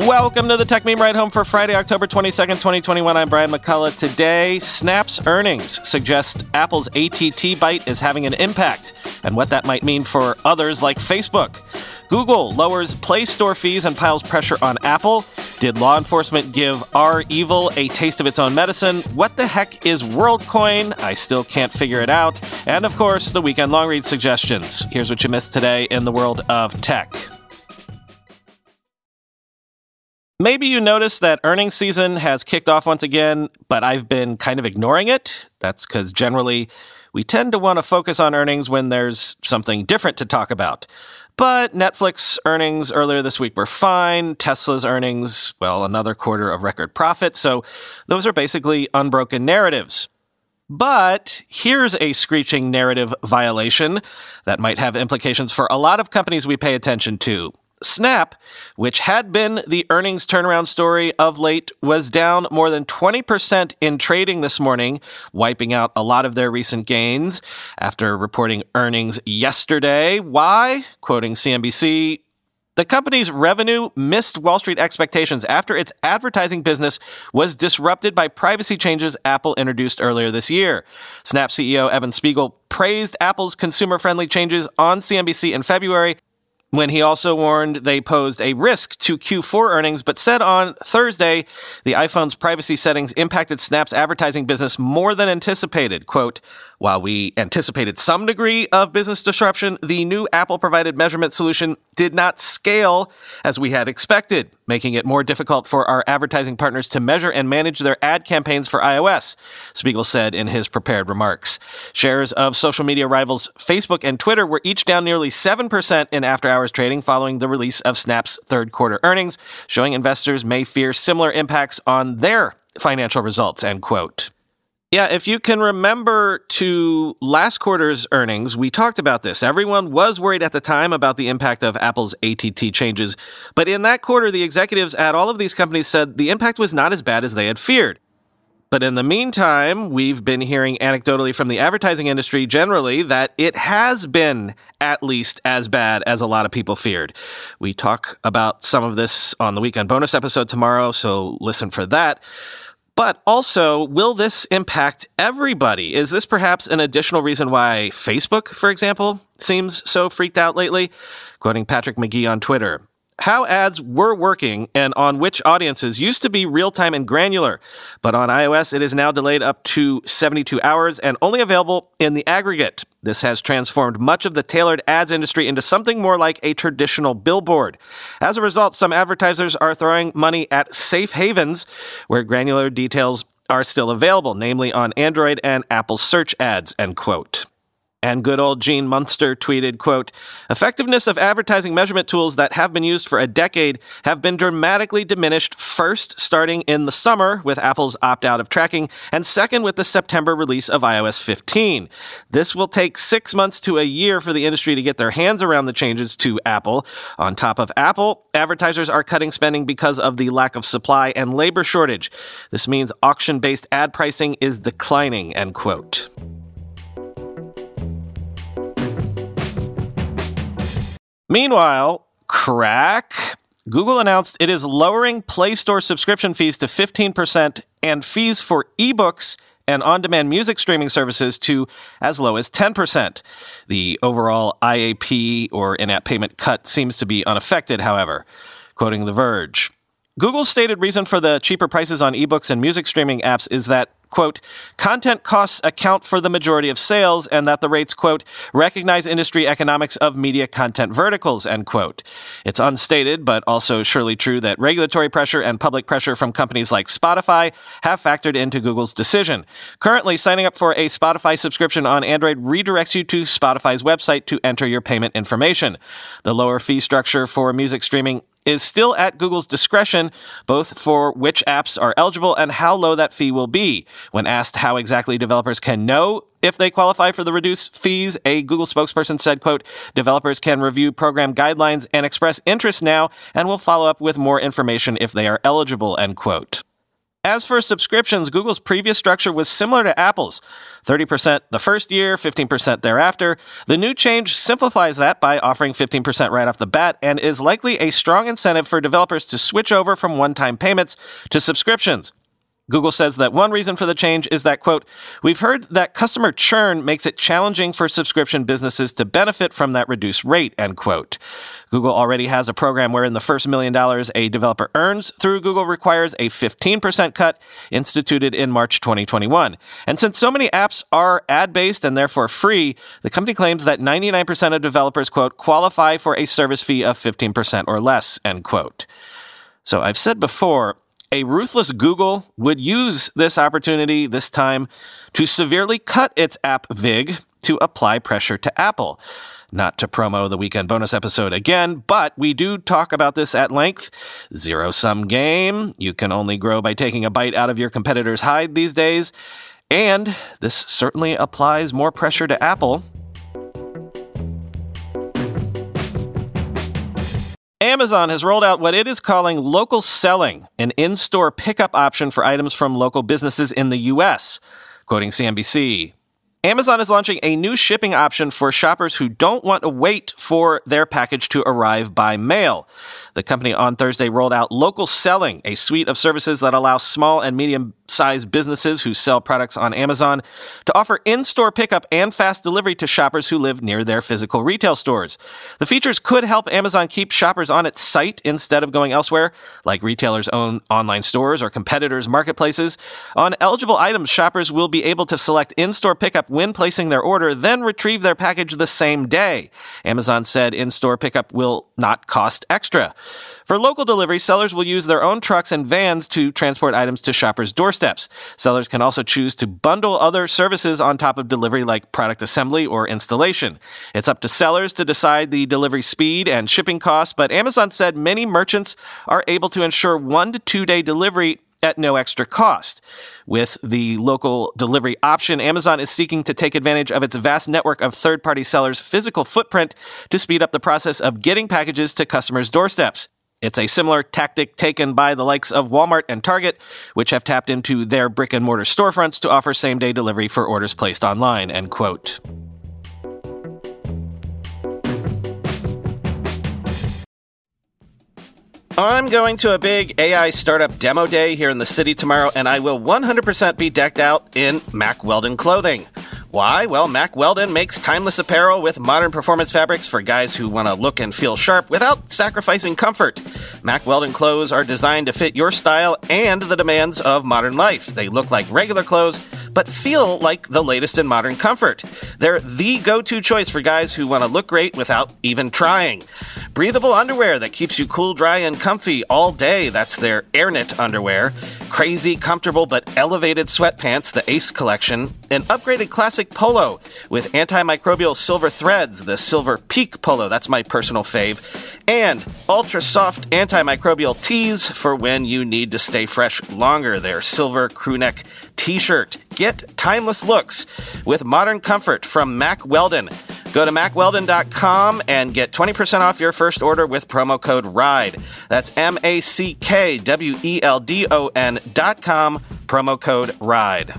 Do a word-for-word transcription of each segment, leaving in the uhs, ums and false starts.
Welcome to the Tech Meme Ride Home for Friday, October twenty-second, twenty twenty-one. I'm Brian McCullough. Today, Snap's earnings suggest Apple's A T T bite is having an impact, and what that might mean for others like Facebook. Google lowers Play Store fees and piles pressure on Apple. Did law enforcement give R-Evil a taste of its own medicine? What the heck is WorldCoin? I still can't figure it out. And of course, the weekend long read suggestions. Here's what you missed today in the world of tech. Maybe you noticed that earnings season has kicked off once again, but I've been kind of ignoring it. That's because generally we tend to want to focus on earnings when there's something different to talk about. But Netflix earnings earlier this week were fine. Tesla's earnings, well, another quarter of record profit. So those are basically unbroken narratives. But here's a screeching narrative violation that might have implications for a lot of companies we pay attention to. Snap, which had been the earnings turnaround story of late, was down more than twenty percent in trading this morning, wiping out a lot of their recent gains after reporting earnings yesterday. Why? Quoting C N B C, the company's revenue missed Wall Street expectations after its advertising business was disrupted by privacy changes Apple introduced earlier this year. Snap C E O Evan Spiegel praised Apple's consumer-friendly changes on C N B C in February, when he also warned they posed a risk to Q four earnings, but said on Thursday the iPhone's privacy settings impacted Snap's advertising business more than anticipated. Quote, while we anticipated some degree of business disruption, the new Apple-provided measurement solution did not scale as we had expected, making it more difficult for our advertising partners to measure and manage their ad campaigns for iOS, Spiegel said in his prepared remarks. Shares of social media rivals Facebook and Twitter were each down nearly seven percent in after-hours trading following the release of Snap's third-quarter earnings, showing investors may fear similar impacts on their financial results, end quote. Yeah, if you can remember to last quarter's earnings, we talked about this. Everyone was worried at the time about the impact of Apple's A T T changes. But in that quarter, the executives at all of these companies said the impact was not as bad as they had feared. But in the meantime, we've been hearing anecdotally from the advertising industry generally that it has been at least as bad as a lot of people feared. We talk about some of this on the weekend bonus episode tomorrow, so listen for that. But also, will this impact everybody? Is this perhaps an additional reason why Facebook, for example, seems so freaked out lately? Quoting Patrick McGee on Twitter, how ads were working and on which audiences used to be real-time and granular, but on iOS it is now delayed up to seventy-two hours and only available in the aggregate. This has transformed much of the tailored ads industry into something more like a traditional billboard. As a result, some advertisers are throwing money at safe havens where granular details are still available, namely on Android and Apple search ads, end quote. And good old Gene Munster tweeted, quote, effectiveness of advertising measurement tools that have been used for a decade have been dramatically diminished, first starting in the summer with Apple's opt-out of tracking, and second with the September release of i O S fifteen. This will take six months to a year for the industry to get their hands around the changes to Apple. On top of Apple, advertisers are cutting spending because of the lack of supply and labor shortage. This means auction-based ad pricing is declining, end quote. Meanwhile, crack, Google announced it is lowering Play Store subscription fees to fifteen percent and fees for ebooks and on-demand music streaming services to as low as ten percent. The overall I A P, or in-app payment cut, seems to be unaffected, however. Quoting The Verge, Google's stated reason for the cheaper prices on ebooks and music streaming apps is that, quote, content costs account for the majority of sales and that the rates, quote, recognize industry economics of media content verticals, end quote. It's unstated, but also surely true that regulatory pressure and public pressure from companies like Spotify have factored into Google's decision. Currently, signing up for a Spotify subscription on Android redirects you to Spotify's website to enter your payment information. The lower fee structure for music streaming is still at Google's discretion, both for which apps are eligible and how low that fee will be. When asked how exactly developers can know if they qualify for the reduced fees, a Google spokesperson said, quote, developers can review program guidelines and express interest now and will follow up with more information if they are eligible, end quote. As for subscriptions, Google's previous structure was similar to Apple's, thirty percent the first year, fifteen percent thereafter. The new change simplifies that by offering fifteen percent right off the bat and is likely a strong incentive for developers to switch over from one-time payments to subscriptions. Google says that one reason for the change is that, quote, we've heard that customer churn makes it challenging for subscription businesses to benefit from that reduced rate, end quote. Google already has a program wherein the first million dollars a developer earns through Google requires a fifteen percent cut instituted in March twenty twenty-one. And since so many apps are ad-based and therefore free, the company claims that ninety-nine percent of developers, quote, qualify for a service fee of fifteen percent or less, end quote. So I've said before, a ruthless Google would use this opportunity this time to severely cut its app vig to apply pressure to Apple. Not to promo the weekend bonus episode again, but we do talk about this at length. Zero-sum game. You can only grow by taking a bite out of your competitor's hide these days. And this certainly applies more pressure to Apple. Amazon has rolled out what it is calling local selling, an in-store pickup option for items from local businesses in the U S. Quoting C N B C, Amazon is launching a new shipping option for shoppers who don't want to wait for their package to arrive by mail. The company on Thursday rolled out Local Selling, a suite of services that allow small and medium-sized businesses who sell products on Amazon to offer in-store pickup and fast delivery to shoppers who live near their physical retail stores. The features could help Amazon keep shoppers on its site instead of going elsewhere, like retailers' own online stores or competitors' marketplaces. On eligible items, shoppers will be able to select in-store pickup when placing their order, then retrieve their package the same day. Amazon said in-store pickup will not cost extra. For local delivery, sellers will use their own trucks and vans to transport items to shoppers' doorsteps. Sellers can also choose to bundle other services on top of delivery, like product assembly or installation. It's up to sellers to decide the delivery speed and shipping costs, but Amazon said many merchants are able to ensure one to two day delivery at no extra cost. With the local delivery option, Amazon is seeking to take advantage of its vast network of third-party sellers' physical footprint to speed up the process of getting packages to customers' doorsteps. It's a similar tactic taken by the likes of Walmart and Target, which have tapped into their brick-and-mortar storefronts to offer same-day delivery for orders placed online, end quote. I'm going to a big A I startup demo day here in the city tomorrow, and I will one hundred percent be decked out in Mack Weldon clothing. Why? Well, Mack Weldon makes timeless apparel with modern performance fabrics for guys who want to look and feel sharp without sacrificing comfort. Mack Weldon clothes are designed to fit your style and the demands of modern life. They look like regular clothes, but feel like the latest in modern comfort. They're the go-to choice for guys who want to look great without even trying. Breathable underwear that keeps you cool, dry, and comfy all day. That's their AirKnit underwear. Crazy, comfortable, but elevated sweatpants, the Ace collection. An upgraded classic polo with antimicrobial silver threads, the Silver Peak polo. That's my personal fave. And ultra-soft antimicrobial tees for when you need to stay fresh longer. Their silver crewneck t-shirt. Get timeless looks with modern comfort from Mack Weldon. Go to mack weldon dot com and get twenty percent off your first order with promo code RIDE. That's M A C K W E L D O N dot com, promo code RIDE.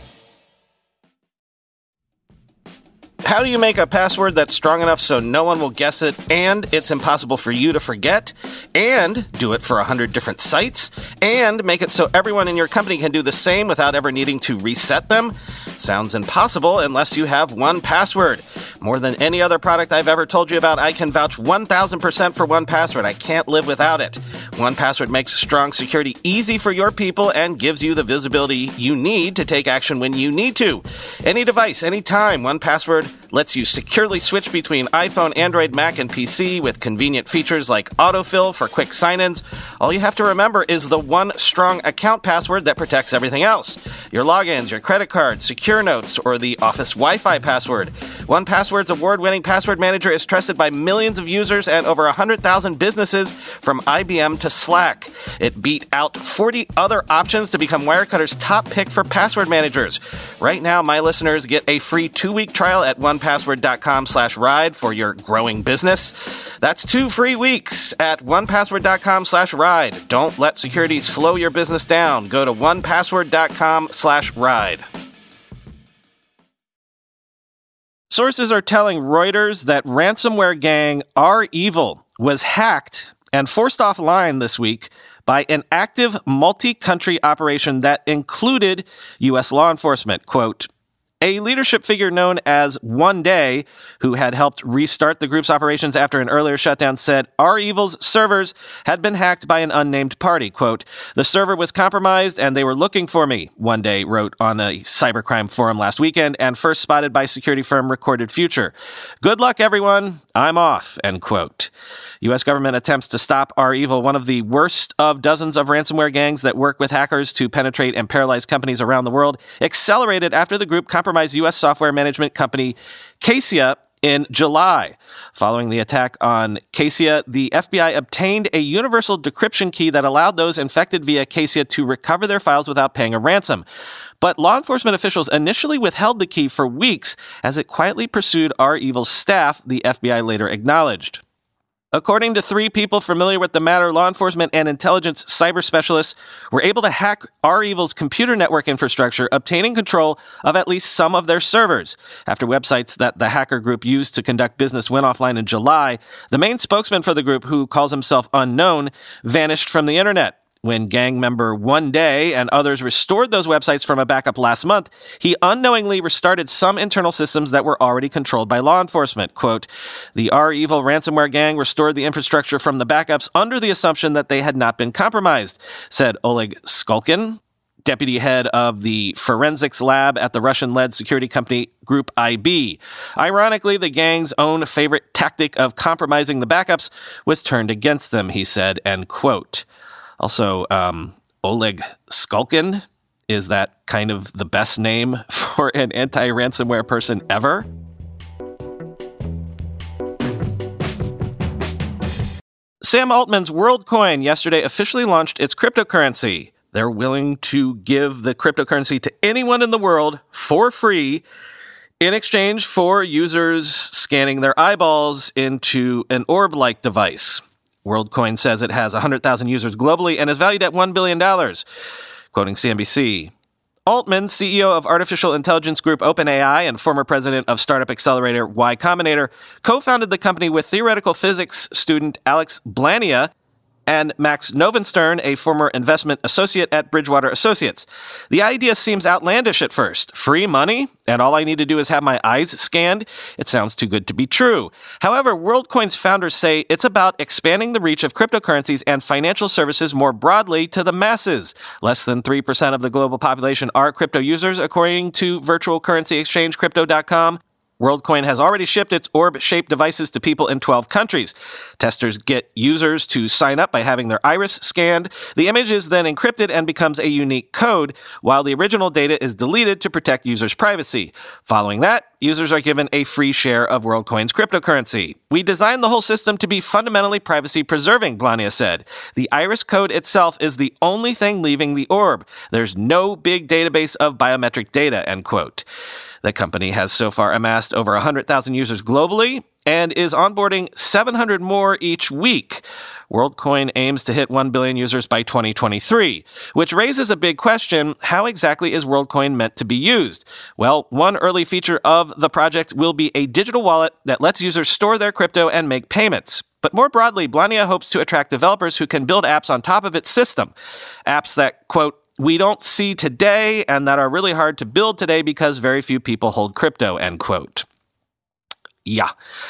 How do you make a password that's strong enough so no one will guess it, and it's impossible for you to forget, and do it for one hundred different sites, and make it so everyone in your company can do the same without ever needing to reset them? Sounds impossible unless you have one Password. More than any other product I've ever told you about, I can vouch one thousand percent for one Password. I can't live without it. one Password makes strong security easy for your people and gives you the visibility you need to take action when you need to. Any device, anytime, one Password lets you securely switch between iPhone, Android, Mac, and P C with convenient features like autofill for quick sign-ins. All you have to remember is the one strong account password that protects everything else. Your logins, your credit cards, security Secure Notes or the Office Wi-Fi password. one Password's award-winning password manager is trusted by millions of users and over one hundred thousand businesses from I B M to Slack. It beat out forty other options to become Wirecutter's top pick for password managers. Right now, my listeners get a free two-week trial at one password dot com slash ride for your growing business. That's two free weeks at one password dot com slash ride. Don't let security slow your business down. Go to one password dot com slash ride. Sources are telling Reuters that ransomware gang REvil was hacked and forced offline this week by an active multi-country operation that included U S law enforcement. Quote, a leadership figure known as One Day, who had helped restart the group's operations after an earlier shutdown, said REvil's servers had been hacked by an unnamed party. Quote, the server was compromised and they were looking for me, One Day wrote on a cybercrime forum last weekend, and first spotted by security firm Recorded Future. Good luck, everyone. I'm off, end quote. U S government attempts to stop REvil, one of the worst of dozens of ransomware gangs that work with hackers to penetrate and paralyze companies around the world, accelerated after the group compromised U S software management company Cassia in July. Following the attack on Cassia, the F B I obtained a universal decryption key that allowed those infected via Cassia to recover their files without paying a ransom. But law enforcement officials initially withheld the key for weeks as it quietly pursued REvil's staff, the F B I later acknowledged. According to three people familiar with the matter, law enforcement and intelligence cyber specialists were able to hack REvil's computer network infrastructure, obtaining control of at least some of their servers. After websites that the hacker group used to conduct business went offline in July, the main spokesman for the group, who calls himself Unknown, vanished from the internet. When gang member One Day and others restored those websites from a backup last month, he unknowingly restarted some internal systems that were already controlled by law enforcement. Quote, the REvil ransomware gang restored the infrastructure from the backups under the assumption that they had not been compromised, said Oleg Skulkin, deputy head of the forensics lab at the Russian-led security company Group I B. Ironically, the gang's own favorite tactic of compromising the backups was turned against them, he said, end quote. Also, um, Oleg Skulkin, is that kind of the best name for an anti-ransomware person ever? Sam Altman's WorldCoin yesterday officially launched its cryptocurrency. They're willing to give the cryptocurrency to anyone in the world for free in exchange for users scanning their eyeballs into an orb-like device. WorldCoin says it has one hundred thousand users globally and is valued at one billion dollars. Quoting C N B C, Altman, C E O of artificial intelligence group OpenAI and former president of startup accelerator Y Combinator, co-founded the company with theoretical physics student Alex Blania and Max Novenstern, a former investment associate at Bridgewater Associates. The idea seems outlandish at first. Free money? And all I need to do is have my eyes scanned? It sounds too good to be true. However, WorldCoin's founders say it's about expanding the reach of cryptocurrencies and financial services more broadly to the masses. Less than three percent of the global population are crypto users, according to virtual currency exchange Crypto dot com. WorldCoin has already shipped its orb-shaped devices to people in twelve countries. Testers get users to sign up by having their iris scanned. The image is then encrypted and becomes a unique code, while the original data is deleted to protect users' privacy. Following that, users are given a free share of WorldCoin's cryptocurrency. We designed the whole system to be fundamentally privacy-preserving, Blania said. The iris code itself is the only thing leaving the orb. There's no big database of biometric data, end quote. The company has so far amassed over one hundred thousand users globally and is onboarding seven hundred more each week. WorldCoin aims to hit one billion users by twenty twenty-three, which raises a big question: how exactly is WorldCoin meant to be used? Well, one early feature of the project will be a digital wallet that lets users store their crypto and make payments. But more broadly, Blania hopes to attract developers who can build apps on top of its system. Apps that, quote, we don't see today and that are really hard to build today because very few people hold crypto, end quote. Yeah.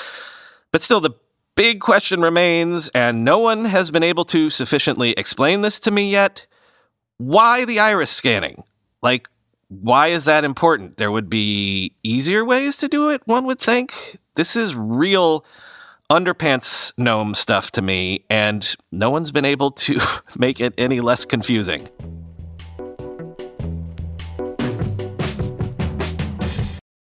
But still, the big question remains, and no one has been able to sufficiently explain this to me yet. Why the iris scanning? Like, why is that important? There would be easier ways to do it, one would think. This is real underpants gnome stuff to me, and no one's been able to make it any less confusing.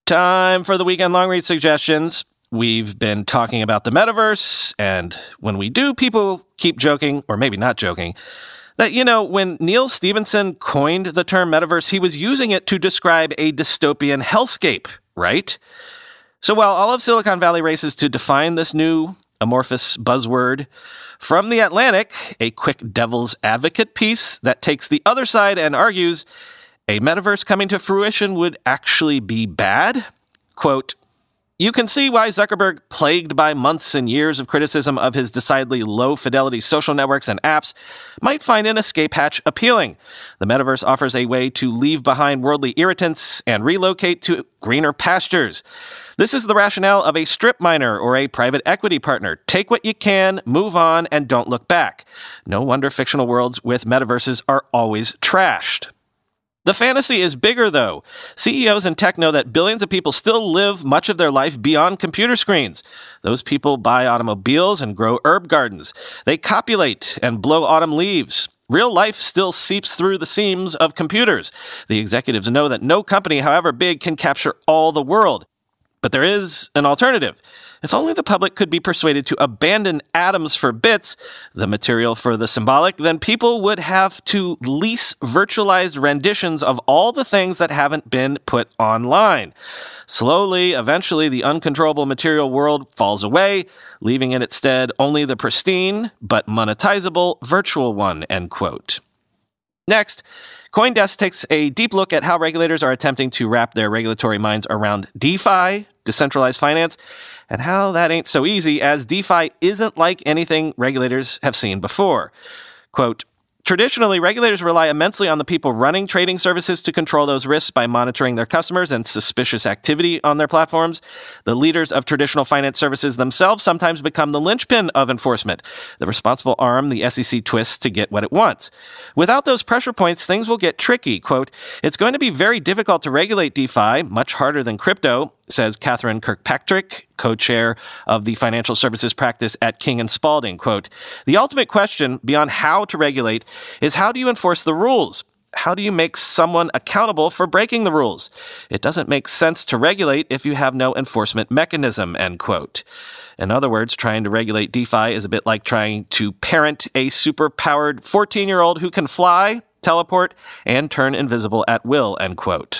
Time for the weekend long read suggestions. We've been talking about the metaverse, and when we do, people keep joking, or maybe not joking, that, you know, when Neal Stephenson coined the term metaverse, he was using it to describe a dystopian hellscape, right? So while all of Silicon Valley races to define this new amorphous buzzword, from The Atlantic, a quick devil's advocate piece that takes the other side and argues a metaverse coming to fruition would actually be bad. Quote, you can see why Zuckerberg, plagued by months and years of criticism of his decidedly low-fidelity social networks and apps, might find an escape hatch appealing. The metaverse offers a way to leave behind worldly irritants and relocate to greener pastures. This is the rationale of a strip miner or a private equity partner. Take what you can, move on, and don't look back. No wonder fictional worlds with metaverses are always trashed. The fantasy is bigger, though. C E Os in tech know that billions of people still live much of their life beyond computer screens. Those people buy automobiles and grow herb gardens. They copulate and blow autumn leaves. Real life still seeps through the seams of computers. The executives know that no company, however big, can capture all the world. But there is an alternative. If only the public could be persuaded to abandon atoms for bits, the material for the symbolic, then people would have to lease virtualized renditions of all the things that haven't been put online. Slowly, eventually, the uncontrollable material world falls away, leaving in its stead only the pristine but monetizable virtual one, end quote. Next, CoinDesk takes a deep look at how regulators are attempting to wrap their regulatory minds around DeFi, decentralized finance, and how that ain't so easy, as DeFi isn't like anything regulators have seen before. Quote, traditionally, regulators rely immensely on the people running trading services to control those risks by monitoring their customers and suspicious activity on their platforms. The leaders of traditional finance services themselves sometimes become the linchpin of enforcement, the responsible arm the S E C twists to get what it wants. Without those pressure points, things will get tricky. Quote, it's going to be very difficult to regulate DeFi, much harder than crypto, says Catherine Kirkpatrick, co-chair of the financial services practice at King and Spalding. Quote, the ultimate question beyond how to regulate is how do you enforce the rules? How do you make someone accountable for breaking the rules? It doesn't make sense to regulate if you have no enforcement mechanism, end quote. In other words, trying to regulate DeFi is a bit like trying to parent a super-powered fourteen-year-old who can fly, teleport, and turn invisible at will, end quote.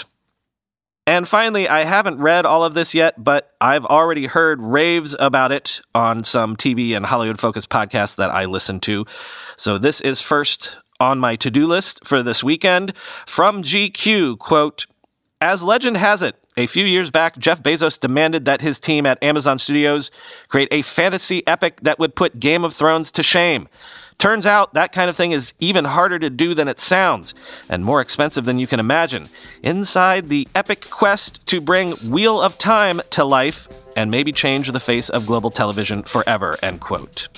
And finally, I haven't read all of this yet, but I've already heard raves about it on some T V and Hollywood-focused podcasts that I listen to. So this is first on my to-do list for this weekend. From G Q, quote, as legend has it, a few years back, Jeff Bezos demanded that his team at Amazon Studios create a fantasy epic that would put Game of Thrones to shame. Turns out that kind of thing is even harder to do than it sounds, and more expensive than you can imagine. Inside the epic quest to bring Wheel of Time to life and maybe change the face of global television forever, end quote.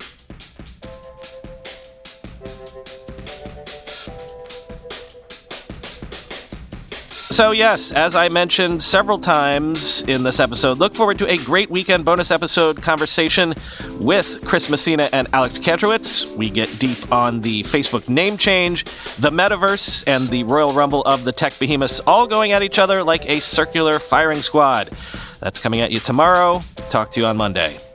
So yes, as I mentioned several times in this episode, look forward to a great weekend bonus episode conversation with Chris Messina and Alex Kantrowitz. We get deep on the Facebook name change, the metaverse, and the Royal Rumble of the tech behemoths, all going at each other like a circular firing squad. That's coming at you tomorrow. Talk to you on Monday.